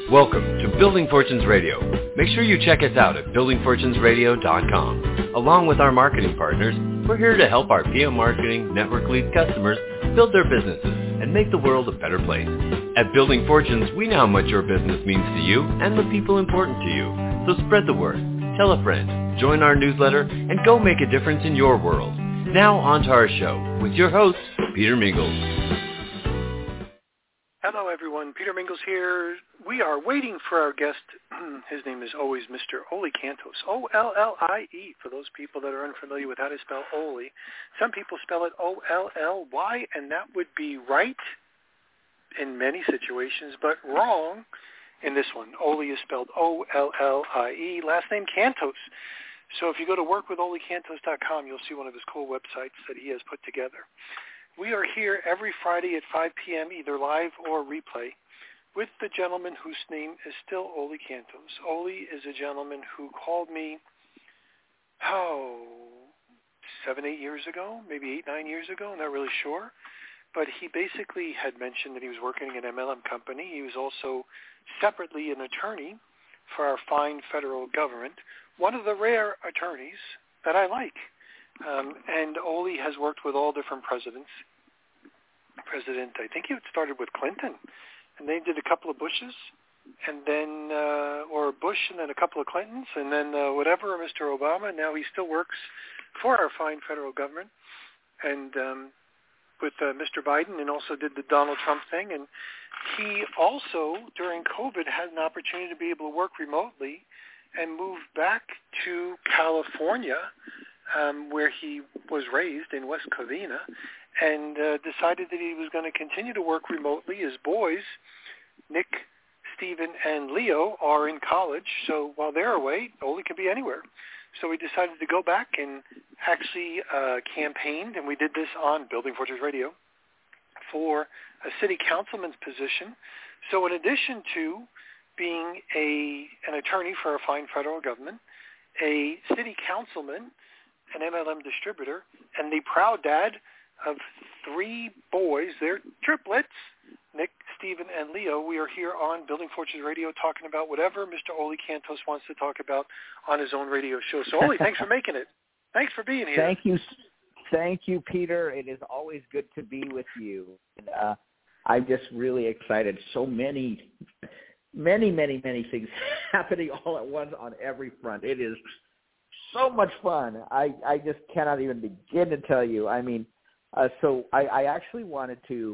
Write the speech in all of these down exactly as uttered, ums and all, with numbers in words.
Welcome to Building Fortunes Radio. Make sure you check us out at building fortunes radio dot com. Along with our marketing partners, we're here to help our P M Marketing Network Lead customers build their businesses and make the world a better place. At Building Fortunes, we know how much your business means to you and the people important to you. So spread the word, tell a friend, join our newsletter, and go make a difference in your world. Now on to our show with your host, Peter Mingles. Hello, everyone. Peter Mingles here. We are waiting for our guest. His name is always Mister Ollie Cantos, O L L I E, for those people that are unfamiliar with how to spell Ollie. Some people spell it O L L Y, and that would be right in many situations, but wrong in this one. Ollie is spelled O L L I E, last name Cantos. So if you go to work with ollie cantos dot com, you'll see one of his cool websites that he has put together. We are here every Friday at five p.m., either live or replay, with the gentleman whose name is still Ollie Cantos. Ollie is a gentleman who called me, oh, seven, eight years ago, maybe eight, nine years ago, I'm not really sure. But he basically had mentioned that he was working in an M L M company. He was also separately an attorney for our fine federal government, one of the rare attorneys that I like. Um, and Ollie has worked with all different presidents. President, I think it started with Clinton, and they did a couple of Bushes, and then, uh, or Bush and then a couple of Clintons, and then uh, whatever, Mister Obama. Now he still works for our fine federal government, and um, with uh, Mister Biden, and also did the Donald Trump thing. And he also, during COVID, had an opportunity to be able to work remotely and move back to California, Um, where he was raised in West Covina, and uh, decided that he was going to continue to work remotely. His boys, Nick, Stephen, and Leo, are in college, so while they're away, Ollie can be anywhere. So we decided to go back and actually uh, campaigned, and we did this on Building Fortunes Radio, for a city councilman's position. So in addition to being a an attorney for a fine federal government, a city councilman, an M L M distributor, and the proud dad of three boys, they're triplets, Nick, Stephen, and Leo. We are here on Building Fortunes Radio talking about whatever Mister Ollie Cantos wants to talk about on his own radio show. So, Ollie, thanks for making it. Thanks for being here. Thank you. Thank you, Peter. It is always good to be with you. And, uh, I'm just really excited. So many, many, many, many things happening all at once on every front. It is so much fun. I, I just cannot even begin to tell you. I mean, uh, so I, I actually wanted to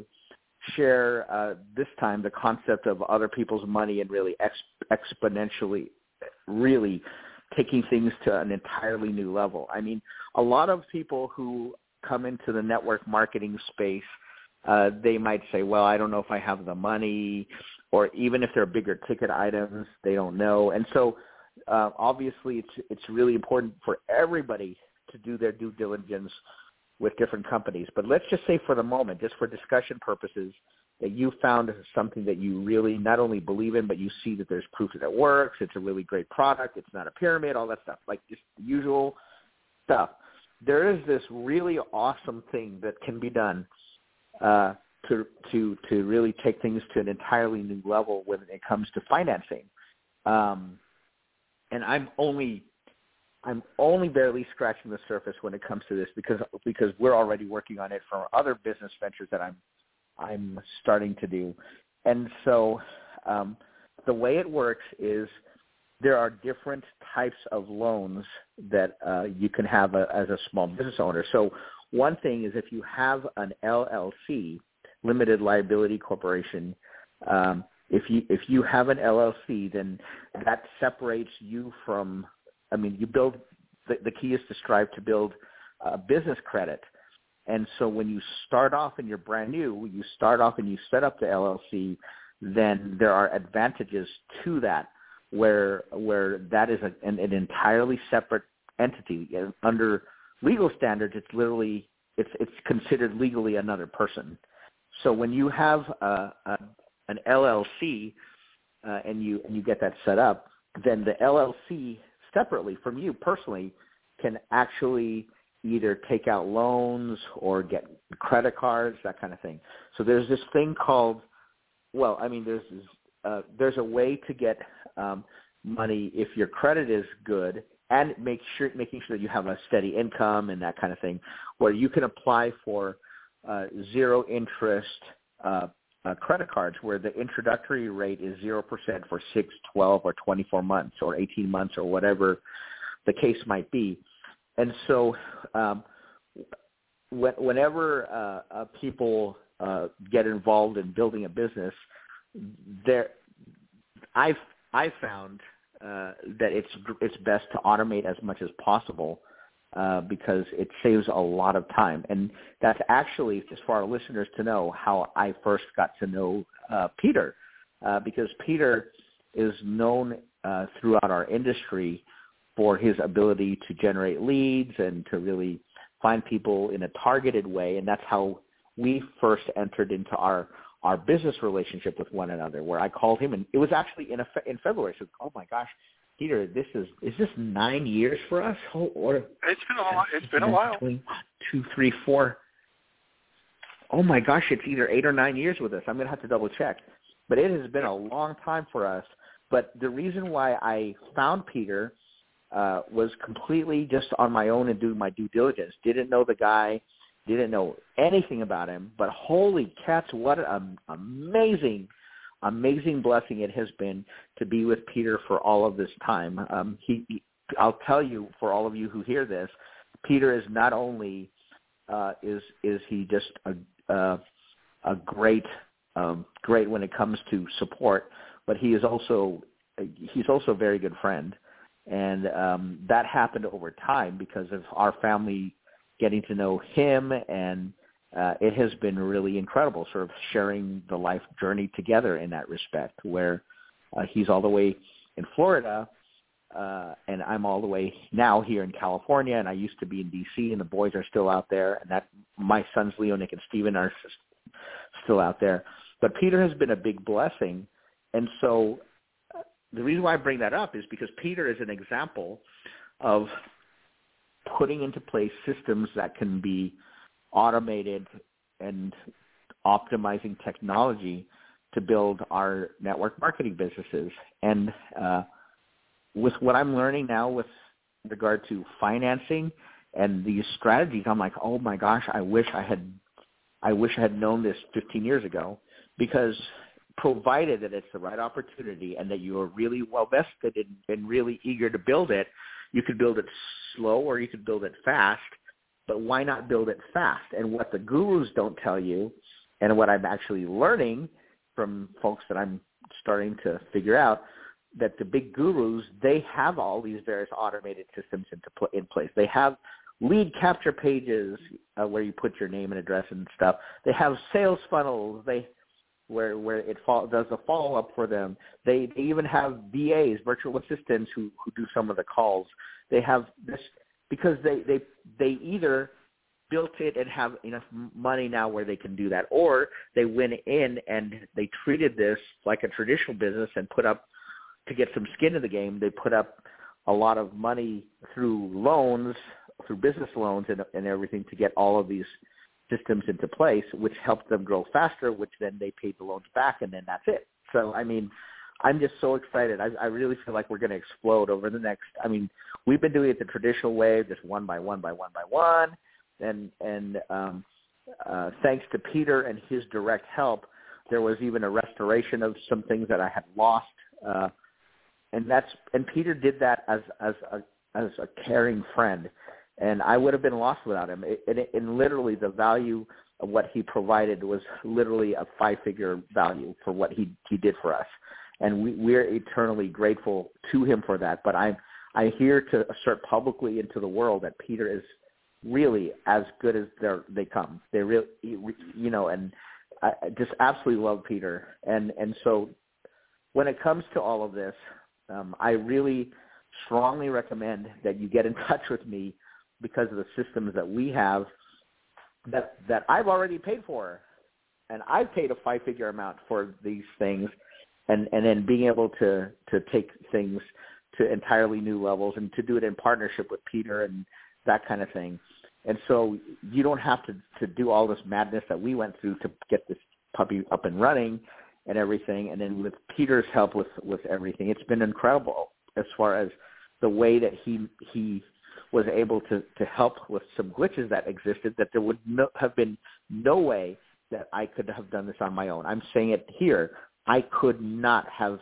share uh, this time the concept of other people's money and really ex- exponentially really taking things to an entirely new level. I mean, a lot of people who come into the network marketing space, uh, they might say, well, I don't know if I have the money, or even if they're bigger ticket items, they don't know. And so Uh, obviously, it's it's really important for everybody to do their due diligence with different companies. But let's just say for the moment, just for discussion purposes, that you found something that you really not only believe in, but you see that there's proof that it works, it's a really great product, it's not a pyramid, all that stuff, like just the usual stuff. There is this really awesome thing that can be done uh, to to to really take things to an entirely new level when it comes to financing. Um And I'm only, I'm only barely scratching the surface when it comes to this because because we're already working on it for other business ventures that I'm, I'm starting to do, and so um, the way it works is there are different types of loans that uh, you can have a, as a small business owner. So one thing is if you have an L L C, limited liability corporation. Um, If you if you have an L L C, then that separates you from. I mean, you build. The, the key is to strive to build uh, business credit, and so when you start off and you're brand new, you start off and you set up the L L C. Then there are advantages to that, where where that is a, an, an entirely separate entity. Under legal standards, it's literally it's it's considered legally another person. So when you have a, a an L L C, uh, and you and you get that set up, then the L L C separately from you personally can actually either take out loans or get credit cards, that kind of thing. So there's this thing called, well, I mean, there's this uh, there's a way to get um, money if your credit is good, and make sure making sure that you have a steady income and that kind of thing, where you can apply for uh, zero interest uh, uh, credit cards, where the introductory rate is zero percent for six, twelve, or twenty-four months, or eighteen months, or whatever the case might be. And so, um, wh- whenever uh, uh, people uh, get involved in building a business, there, I've I've found uh, that it's it's best to automate as much as possible uh, because it saves a lot of time. And that's actually, just for our listeners to know, how I first got to know uh, Peter, uh, because Peter is known uh, throughout our industry for his ability to generate leads and to really find people in a targeted way. And that's how we first entered into our, our business relationship with one another, where I called him, and it was actually in a, in February. I said, oh my gosh, Peter, this is, is this nine years for us? Oh, or it's been a while. It's been a while. Two, three, four. Oh my gosh, it's either eight or nine years with us. I'm going to have to double check. But it has been a long time for us. But the reason why I found Peter Uh, was completely just on my own and doing my due diligence. Didn't know the guy, didn't know anything about him, but holy cats, what an amazing, amazing blessing it has been to be with Peter for all of this time. Um, he, he, I'll tell you, for all of you who hear this, Peter is not only uh, is is he just a uh, a great um, great when it comes to support, but he is also he's also a very good friend. And um, that happened over time because of our family getting to know him, and uh, it has been really incredible, sort of sharing the life journey together in that respect, where uh, he's all the way in Florida, uh, and I'm all the way now here in California, and I used to be in D C, and the boys are still out there, and that my sons, Leo, Nick, and Steven, are still out there. But Peter has been a big blessing, and so the reason why I bring that up is because Peter is an example of putting into place systems that can be automated and optimizing technology to build our network marketing businesses. And uh, with what I'm learning now with regard to financing and these strategies, I'm like, oh my gosh, I wish I had, I wish I had known this fifteen years ago, because provided that it's the right opportunity and that you are really well vested and, and really eager to build it, you could build it slow or you could build it fast, but why not build it fast? And what the gurus don't tell you, and what I'm actually learning from folks that I'm starting to figure out, that the big gurus, they have all these various automated systems into pl- in place. They have lead capture pages uh, where you put your name and address and stuff. They have sales funnels. They where where it fall, does a follow-up for them. They, they even have V As, virtual assistants, who, who do some of the calls. They have this because they, they, they either built it and have enough money now where they can do that, or they went in and they treated this like a traditional business and put up, to get some skin in the game, they put up a lot of money through loans, through business loans and, and everything to get all of these systems into place, which helped them grow faster, which then they paid the loans back, and then that's it. So, I mean, I'm just so excited. I, I really feel like we're going to explode over the next, I mean, we've been doing it the traditional way, just one by one by one by one, and, and um, uh, thanks to Peter and his direct help, there was even a restoration of some things that I had lost, uh, and that's, and Peter did that as, as a, as a caring friend. And I would have been lost without him. And, and literally the value of what he provided was literally a five-figure value for what he, he did for us. And we, we're eternally grateful to him for that. But I'm, I'm here to assert publicly into the world that Peter is really as good as they come. They really, you know, and I just absolutely love Peter. And, and so when it comes to all of this, um, I really strongly recommend that you get in touch with me, because of the systems that we have that that I've already paid for. And I've paid a five-figure amount for these things, and, and then being able to, to take things to entirely new levels and to do it in partnership with Peter and that kind of thing. And so you don't have to, to do all this madness that we went through to get this puppy up and running. and everything. And then with Peter's help with, with everything, it's been incredible as far as the way that he he was able to, to help with some glitches that existed, that there would no, have been no way that I could have done this on my own. I'm saying it here. I could not have,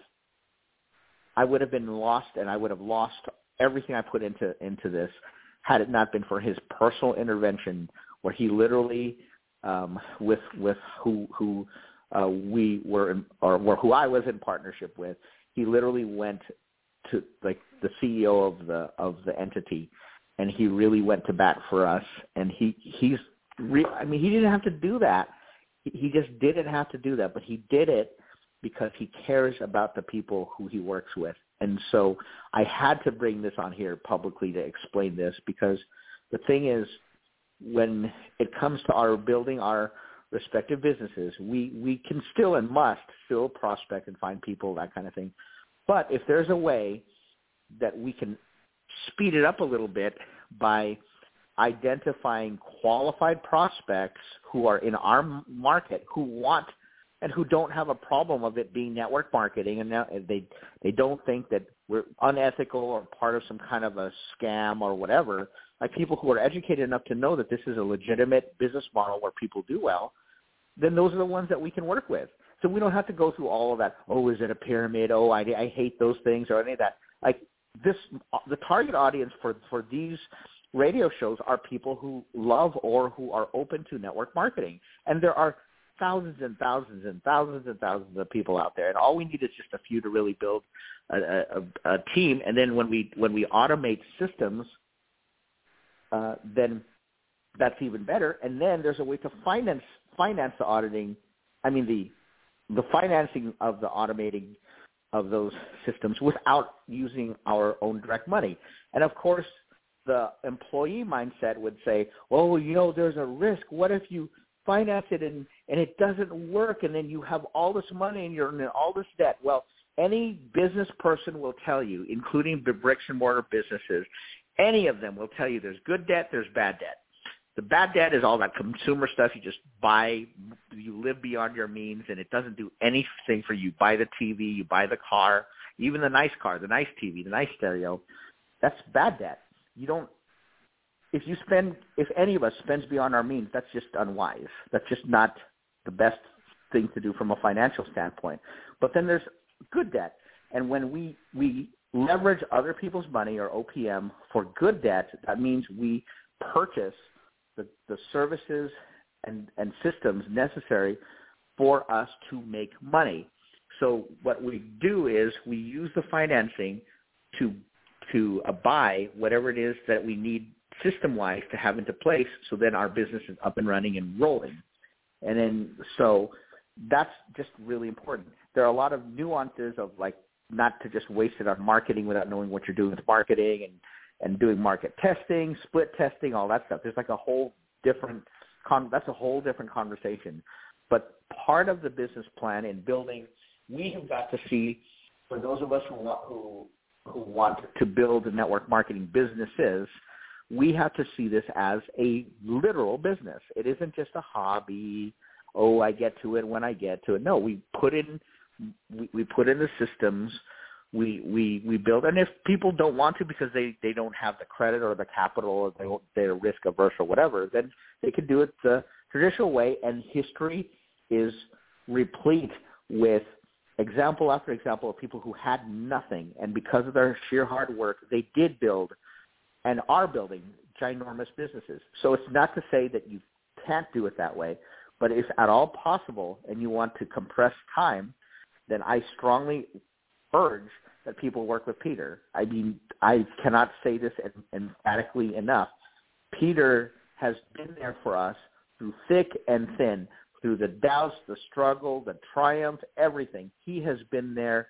I would have been lost, and I would have lost everything I put into, into this had it not been for his personal intervention, where he literally, um, with with who who uh, we were, in, or, or who I was in partnership with, he literally went to like the C E O of the of the entity, and he really went to bat for us. And he he's, re- I mean, he didn't have to do that. He, he just didn't have to do that, but he did it because he cares about the people who he works with. And so I had to bring this on here publicly to explain this, because the thing is, when it comes to our building our respective businesses, we, we can still and must still prospect and find people, that kind of thing. But if there's a way that we can speed it up a little bit by identifying qualified prospects who are in our market, who want and who don't have a problem of it being network marketing, and now they they don't think that we're unethical or part of some kind of a scam or whatever, like people who are educated enough to know that this is a legitimate business model where people do well, then those are the ones that we can work with. So we don't have to go through all of that, oh, is it a pyramid? Oh, I, I hate those things, or any of that. Like this, the target audience for, for these radio shows are people who love or who are open to network marketing. And there are thousands and thousands and thousands and thousands of people out there, and all we need is just a few to really build a, a, a team. And then when we when we automate systems, uh, then that's even better. And then there's a way to finance finance the auditing. I mean the the financing of the automating of those systems without using our own direct money. And of course, the employee mindset would say, "Oh, you know, there's a risk. What if you finance it and, and it doesn't work, and then you have all this money and you're in all this debt?" Well, any business person will tell you, including the bricks and mortar businesses, any of them will tell you there's good debt, there's bad debt. The bad debt is all that consumer stuff. You just buy, you live beyond your means, and it doesn't do anything for you. You buy the T V, you buy the car, even the nice car, the nice T V, the nice stereo. That's bad debt. You don't, if you spend, if any of us spends beyond our means, that's just unwise. That's just not the best thing to do from a financial standpoint. But then there's good debt. And when we, we leverage other people's money, or O P M, for good debt, that means we purchase the, the services and, and systems necessary for us to make money. So what we do is we use the financing to, to uh, buy whatever it is that we need system-wise to have into place, so then our business is up and running and rolling. And then, so that's just really important. There are a lot of nuances of, like, not to just waste it on marketing without knowing what you're doing with marketing, and, and doing market testing, split testing, all that stuff. There's like a whole different, con- that's a whole different conversation. But part of the business plan in building, we have got to see, for those of us who want, who, who want to build network marketing businesses, we have to see this as a literal business. It isn't just a hobby. Oh, I get to it when I get to it. No, we put in we, we put in the systems. We we we build. And if people don't want to because they, they don't have the credit or the capital, or they, they're risk averse or whatever, then they can do it the traditional way. And history is replete with example after example of people who had nothing, and because of their sheer hard work, they did build and are building ginormous businesses. So it's not to say that you can't do it that way, but if at all possible and you want to compress time, then I strongly urge that people work with Peter. I mean, I cannot say this emphatically enough. Peter has been there for us through thick and thin, through the doubts, the struggle, the triumph, everything. He has been there.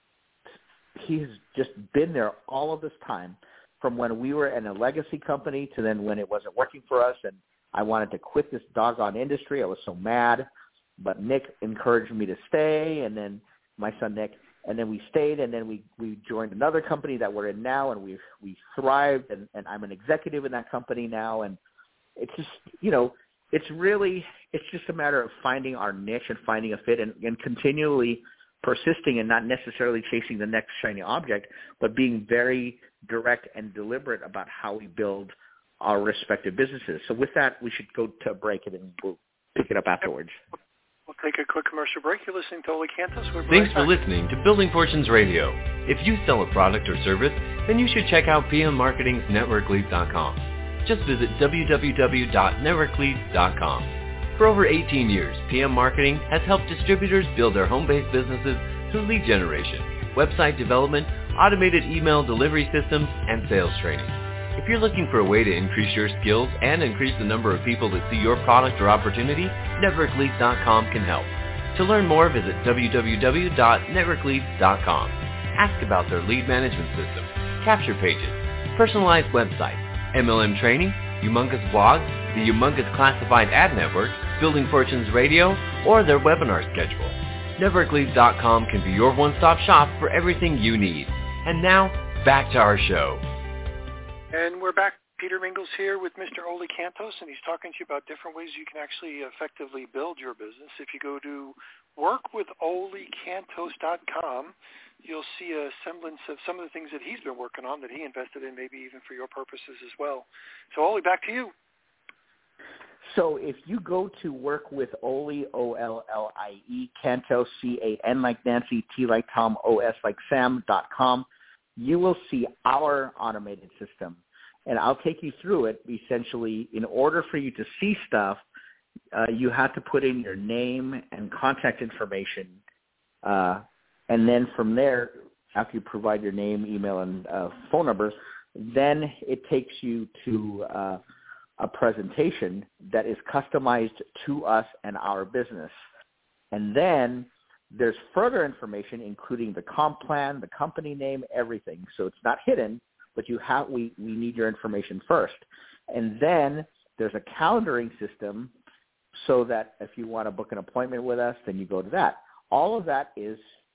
He has just been there all of this time, from when we were in a legacy company to then when it wasn't working for us and I wanted to quit this doggone industry. I was so mad, but Nick encouraged me to stay, and then my son Nick, and then we stayed, and then we, we joined another company that we're in now, and we we thrived, and, and I'm an executive in that company now, and it's just, you know, it's really, it's just a matter of finding our niche and finding a fit and, and continually persisting and not necessarily chasing the next shiny object, but being very direct and deliberate about how we build our respective businesses. So with that, we should go to a break and then we'll pick it up afterwards. We'll take a quick commercial break. You're listening to Ole Cantos. We're Thanks right for back. listening to Building Fortunes Radio. If you sell a product or service, then you should check out P M Marketing's Network Leads dot com. Just visit w w w dot network leads dot com. For over eighteen years, P M Marketing has helped distributors build their home-based businesses through lead generation, website development, automated email delivery systems, and sales training. If you're looking for a way to increase your skills and increase the number of people that see your product or opportunity, Network Leads dot com can help. To learn more, visit w w w dot network leads dot com. Ask about their lead management system, capture pages, personalized website, M L M training, Humongous Blog, the Humongous Classified Ad Network, Building Fortunes Radio, or their webinar schedule. Network Leads dot com can be your one-stop shop for everything you need. And now, back to our show. And we're back. Peter Mingles here with Mister Ole Cantos, and he's talking to you about different ways you can actually effectively build your business. If you go to work with ole cantos dot com, you'll see a semblance of some of the things that he's been working on that he invested in, maybe even for your purposes as well. So, Ole, back to you. So if you go to work with Ole, O L L I E, Cantos, C A N like Nancy, T like Tom, O S like Sam, dot com, you will see our automated system. And I'll take you through it. Essentially, in order for you to see stuff, uh, you have to put in your name and contact information. Uh, and then from there, after you provide your name, email, and uh, phone number, then it takes you to uh, a presentation that is customized to us and our business. And then there's further information, including the comp plan, the company name, everything. So it's not hidden, but you have we, we need your information first. And then there's a calendaring system so that if you want to book an appointment with us, then you go to that. All of that is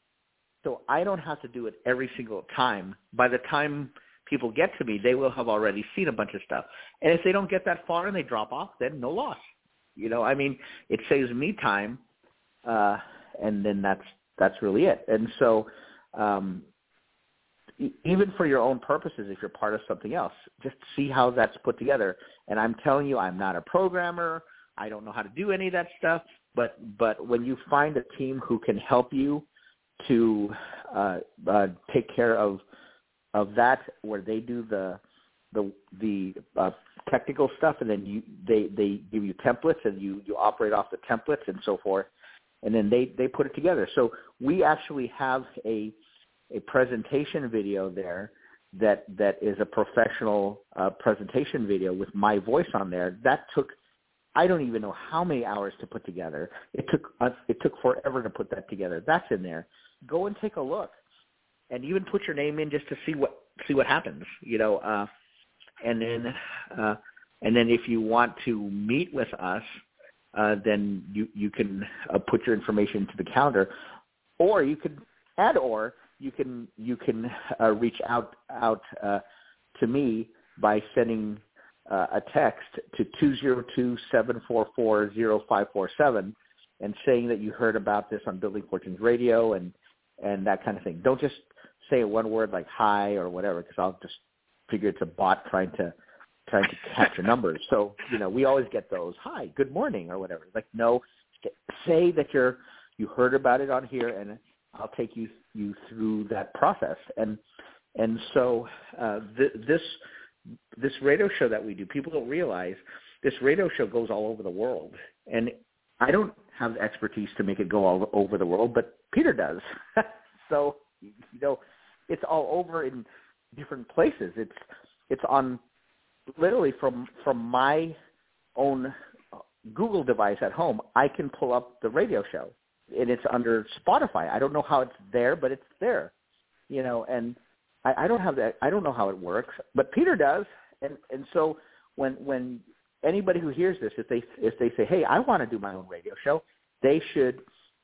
so I don't have to do it every single time. By the time people get to me, they will have already seen a bunch of stuff. And if they don't get that far and they drop off, then no loss. You know, I mean, it saves me time, uh, and then that's that's really it. And so um, e- even for your own purposes, if you're part of something else, just see how that's put together. And I'm telling you, I'm not a programmer. I don't know how to do any of that stuff. But but when you find a team who can help you to uh, uh, take care of of that, where they do the the the uh, technical stuff, and then you they, they give you templates, and you, you operate off the templates and so forth, and then they, they put it together. So we actually have a a presentation video there that that is a professional uh, presentation video with my voice on there. That took I don't even know how many hours to put together. It took us it took forever to put that together. That's in there. Go and take a look. And even put your name in just to see what see what happens, you know. Uh, and then uh, and then if you want to meet with us, uh, then you you can uh, put your information into the calendar, or you can add or you can you can uh, reach out out uh, to me by sending uh, a text to two zero two, seven four four, zero five four seven and saying that you heard about this on Building Fortunes Radio and and that kind of thing. Don't just say one word like hi or whatever, because I'll just figure it's a bot trying to trying to capture numbers. So, you know, we always get those, hi, good morning or whatever. Like, no, say that you're you heard about it on here, and I'll take you you through that process. And and so uh, th- this this radio show that we do, people don't realize this radio show goes all over the world. And I don't have the expertise to make it go all over the world, but Peter does. So, you know, it's all over in different places. It's it's on literally from from my own Google device at home. I can pull up the radio show, and it's under Spotify. I don't know how it's there, but it's there. You know, and I, I don't have that. I don't know how it works, but Peter does. And and so when when anybody who hears this, if they if they say, hey, I want to do my own radio show, they should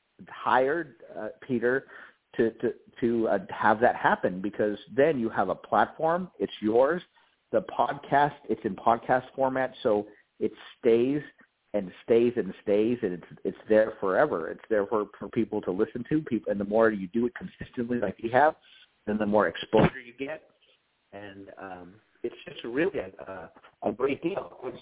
hire uh, Peter to to, to uh, have that happen, because then you have a platform. It's yours. The podcast, it's in podcast format, so it stays and stays and stays, and it's it's there forever. It's there for, for people to listen to. People, and the more you do it consistently, like you have, then the more exposure you get, and um, it's just really a, a, a great deal. It's,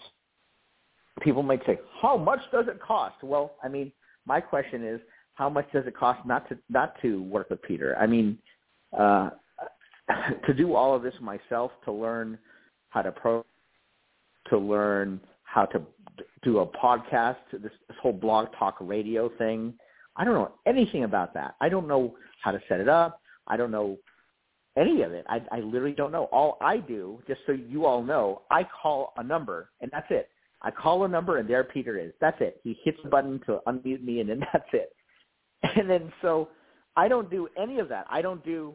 people might say, "How much does it cost?" Well, I mean, my question is, how much does it cost not to not to work with Peter? I mean, uh, to do all of this myself, to learn how to pro, to learn how to do a podcast, this, this whole blog talk radio thing. I don't know anything about that. I don't know how to set it up. I don't know any of it. I, I literally don't know. All I do, just so you all know, I call a number, and that's it. I call a number, and there Peter is. That's it. He hits the button to unmute me, and then that's it. And then so I don't do any of that. I don't do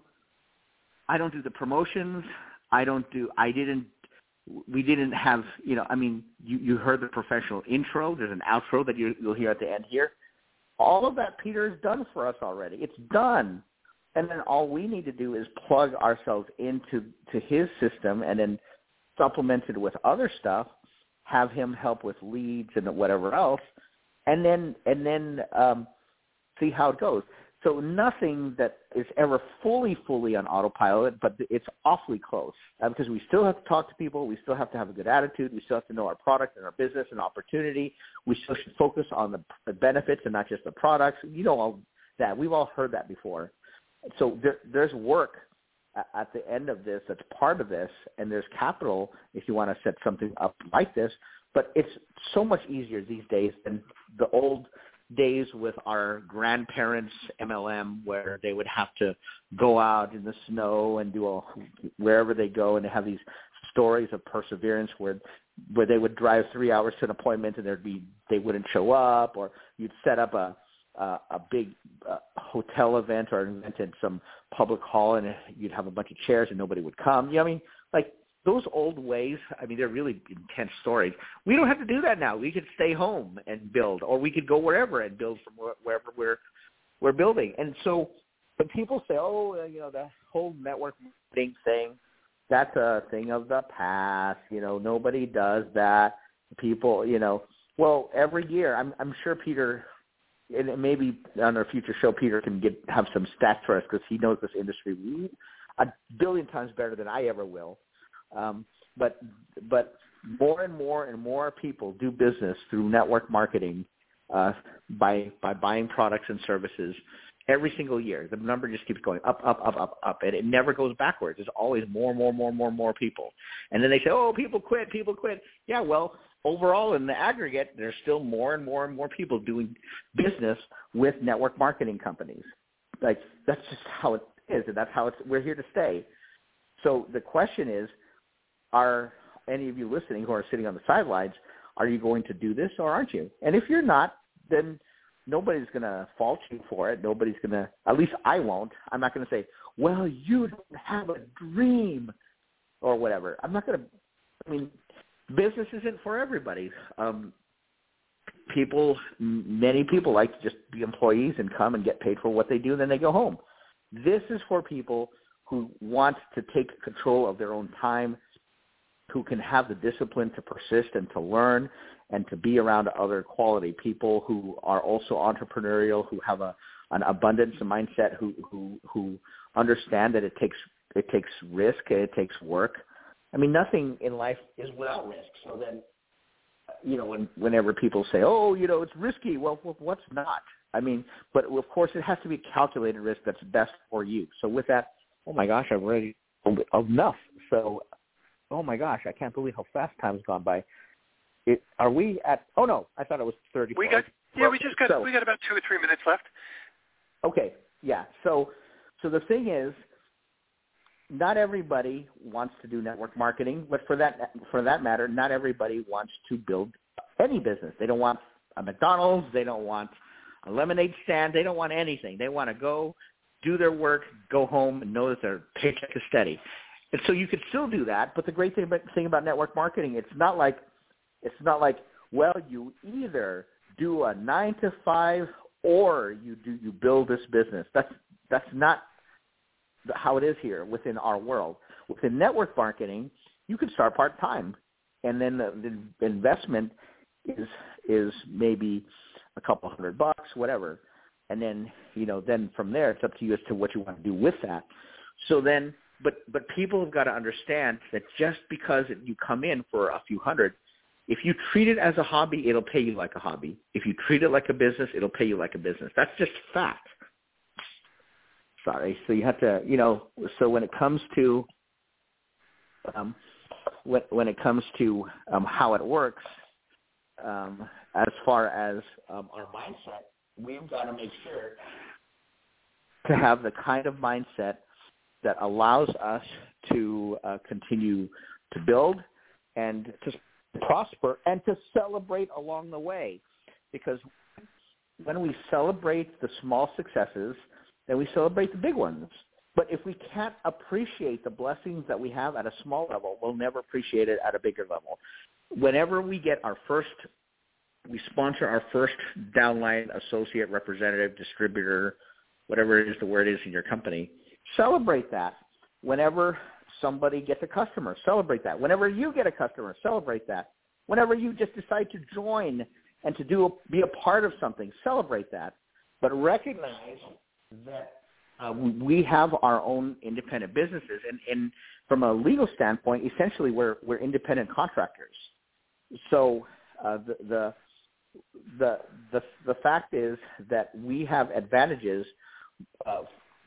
I don't do the promotions. I don't do I didn't we didn't have, you know, I mean, you, you heard the professional intro. There's an outro that you, you'll hear at the end here. All of that Peter has done for us already. It's done. And then all we need to do is plug ourselves into to his system and then supplement it with other stuff, have him help with leads and whatever else, and then and then um, see how it goes. So nothing that is ever fully, fully on autopilot, but it's awfully close uh, because we still have to talk to people. We still have to have a good attitude. We still have to know our product and our business and opportunity. We still should focus on the, the benefits and not just the products. You know all that. We've all heard that before. So there, there's work at, at the end of this that's part of this, and there's capital if you want to set something up like this. But it's so much easier these days than the old days with our grandparents' M L M, where they would have to go out in the snow and do a, wherever they go, and they have these stories of perseverance where where they would drive three hours to an appointment and there'd be they wouldn't show up, or you'd set up a a, a big uh, hotel event or event in some public hall and you'd have a bunch of chairs and nobody would come. You know what I mean? Like those old ways, I mean, they're really intense stories. We don't have to do that now. We could stay home and build, or we could go wherever and build from wherever we're we're building. And so when people say, oh, you know, the whole network marketing thing, that's a thing of the past. You know, nobody does that. People, you know, well, every year, I'm, I'm sure Peter, and maybe on our future show, Peter can get have some stats for us because he knows this industry a billion times better than I ever will. Um, but but more and more and more people do business through network marketing uh, by by buying products and services every single year. The number just keeps going up, up, up, up, up, and it never goes backwards. There's always more, more, more, more, more people. And then they say, oh, people quit, people quit. Yeah, well, overall in the aggregate, there's still more and more and more people doing business with network marketing companies. Like that's just how it is, and that's how it's. We're here to stay. So the question is, are any of you listening who are sitting on the sidelines, are you going to do this or aren't you? And if you're not, then nobody's going to fault you for it. Nobody's going to, at least I won't. I'm not going to say, well, you don't have a dream or whatever. I'm not going to, I mean, business isn't for everybody. Um, people, many people like to just be employees and come and get paid for what they do, and then they go home. This is for people who want to take control of their own time, who can have the discipline to persist and to learn and to be around other quality people who are also entrepreneurial, who have a, an abundance mindset, who, who, who understand that it takes, it takes risk and it takes work. I mean, nothing in life is without risk. So then, you know, when, whenever people say, oh, you know, it's risky, well, what's not? I mean, but of course it has to be calculated risk that's best for you. So with that, oh my gosh, I've already enough. So, oh my gosh, I can't believe how fast time's gone by. It, are we at? Oh no, I thought it was thirty-four. We got yeah, we just got so, we got about two or three minutes left. Okay, yeah. So, so the thing is, not everybody wants to do network marketing, but for that for that matter, not everybody wants to build any business. They don't want a McDonald's. They don't want a lemonade stand. They don't want anything. They want to go do their work, go home, and know that their paycheck is steady. And so you could still do that, but the great thing about, thing about network marketing, it's not like it's not like well, you either do a nine to five or you do you build this business. That's that's not how it is here within our world. Within network marketing, you can start part time, and then the, the investment is is maybe a couple hundred bucks, whatever. And then, you know, then from there, it's up to you as to what you want to do with that. So then, but but people have got to understand that just because you come in for a few hundred, if you treat it as a hobby, it'll pay you like a hobby. If you treat it like a business, it'll pay you like a business. That's just fact. Sorry. So you have to, you know, so when it comes to, um, when, when it comes to um, how it works, um, as far as um, our mindset, we've got to make sure to have the kind of mindset that allows us to uh, continue to build and to prosper and to celebrate along the way. Because when we celebrate the small successes, then we celebrate the big ones. But if we can't appreciate the blessings that we have at a small level, we'll never appreciate it at a bigger level. Whenever we get our first We sponsor our first downline associate, representative, distributor, whatever it is the word is in your company. Celebrate that. Whenever somebody gets a customer, celebrate that. Whenever you get a customer, celebrate that. Whenever you just decide to join and to do a, be a part of something, celebrate that. But recognize that uh, we have our own independent businesses, and, and from a legal standpoint, essentially we're we're independent contractors. So uh, the the The, the the fact is that we have advantages uh,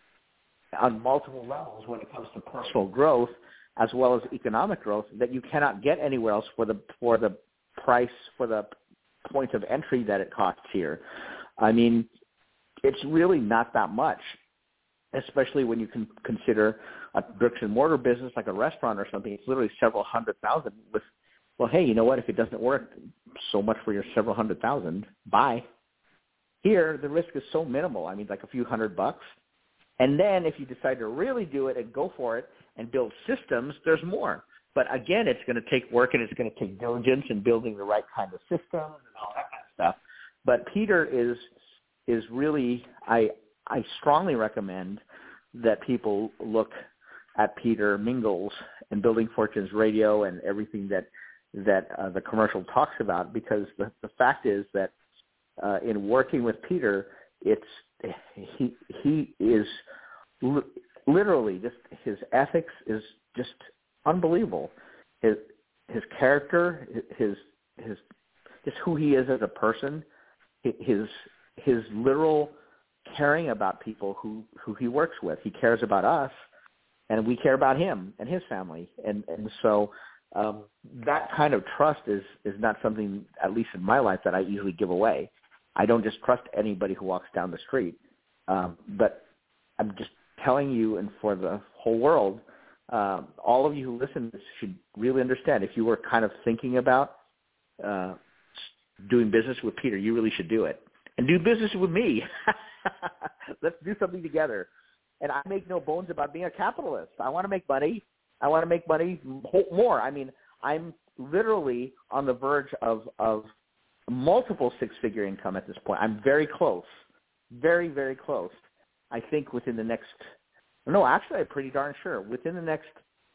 on multiple levels when it comes to personal growth as well as economic growth that you cannot get anywhere else for the for the price for the point of entry that it costs here. I mean, it's really not that much, especially when you can consider a bricks and mortar business like a restaurant or something. It's literally several hundred thousand with. Well, hey, you know what? If it doesn't work, so much for your several hundred thousand. Bye. Here, the risk is so minimal. I mean, like a few hundred bucks. And then if you decide to really do it and go for it and build systems, there's more. But again, it's going to take work and it's going to take diligence and building the right kind of systems and all that kind of stuff. But Peter is is really, I I strongly recommend that people look at Peter Mingles and Building Fortunes Radio and everything that that uh, the commercial talks about, because the, the fact is that uh, in working with Peter, it's he he is li- literally just his ethics is just unbelievable. His his character, his his just who he is as a person, his his literal caring about people who, who he works with. He cares about us, and we care about him and his family, and and so. Um, that kind of trust is, is not something, at least in my life, that I easily give away. I don't just trust anybody who walks down the street. Um, but I'm just telling you, and for the whole world, uh, all of you who listen to this should really understand, if you were kind of thinking about uh, doing business with Peter, you really should do it. And do business with me. Let's do something together. And I make no bones about being a capitalist. I want to make money. I want to make money more. I mean, I'm literally on the verge of, of multiple six-figure income at this point. I'm very close, very, very close. I think within the next, no, actually I'm pretty darn sure, within the next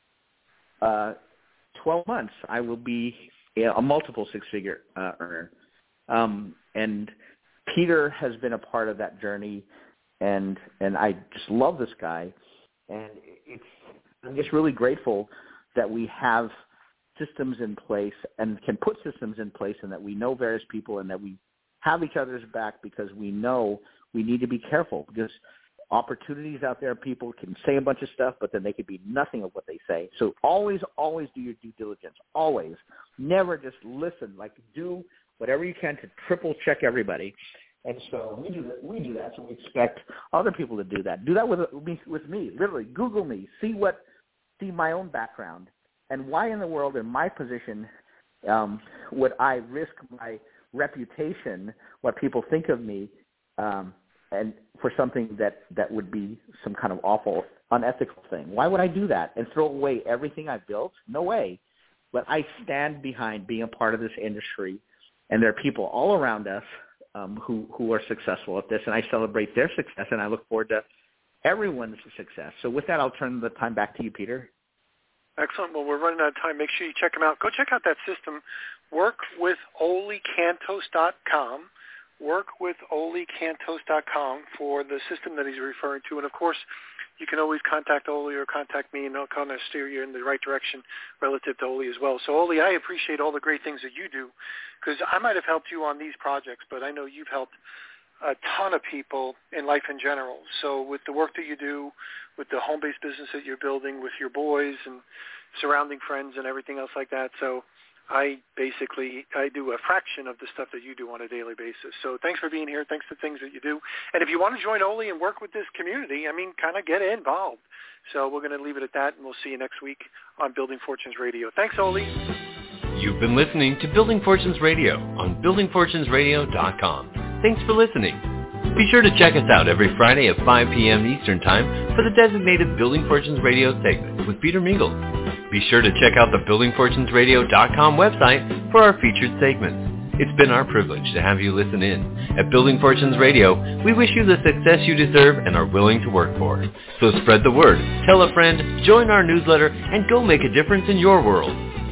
uh, twelve months, I will be a multiple six-figure uh, earner. Um, and Peter has been a part of that journey, and and I just love this guy. And it's I'm just really grateful that we have systems in place and can put systems in place, and that we know various people, and that we have each other's back, because we know we need to be careful, because opportunities out there, people can say a bunch of stuff, but then they could be nothing of what they say. So always, always do your due diligence. Always. Never just listen. Like, do whatever you can to triple check everybody. And so we do that. We do that. So we expect other people to do that. Do that with me. With me, literally, Google me. See what, see my own background, and why in the world, in my position, um, would I risk my reputation, what people think of me, um, and for something that, that would be some kind of awful, unethical thing? Why would I do that and throw away everything I've built? No way. But I stand behind being a part of this industry, and there are people all around us Um, who, who are successful at this, and I celebrate their success, and I look forward to everyone's success. So with that, I'll turn the time back to you, Peter. Excellent. Well, we're running out of time. Make sure you check him out. Go check out that system, work with ole cantos dot com. work with ole cantos dot com for the system that he's referring to. And, of course, you can always contact Ole or contact me, and I'll kind of steer you in the right direction relative to Ole as well. So, Ole, I appreciate all the great things that you do, because I might have helped you on these projects, but I know you've helped a ton of people in life in general. So with the work that you do, with the home-based business that you're building, with your boys and surrounding friends and everything else like that, so I basically, I do a fraction of the stuff that you do on a daily basis. So thanks for being here. Thanks for the things that you do. And if you want to join Ole and work with this community, I mean, kind of get involved. So we're going to leave it at that, and we'll see you next week on Building Fortunes Radio. Thanks, Ole. You've been listening to Building Fortunes Radio on building fortunes radio dot com. Thanks for listening. Be sure to check us out every Friday at five p.m. Eastern Time for the designated Building Fortunes Radio segment with Peter Mingles. Be sure to check out the building fortunes radio dot com website for our featured segments. It's been our privilege to have you listen in. At Building Fortunes Radio, we wish you the success you deserve and are willing to work for. So spread the word, tell a friend, join our newsletter, and go make a difference in your world.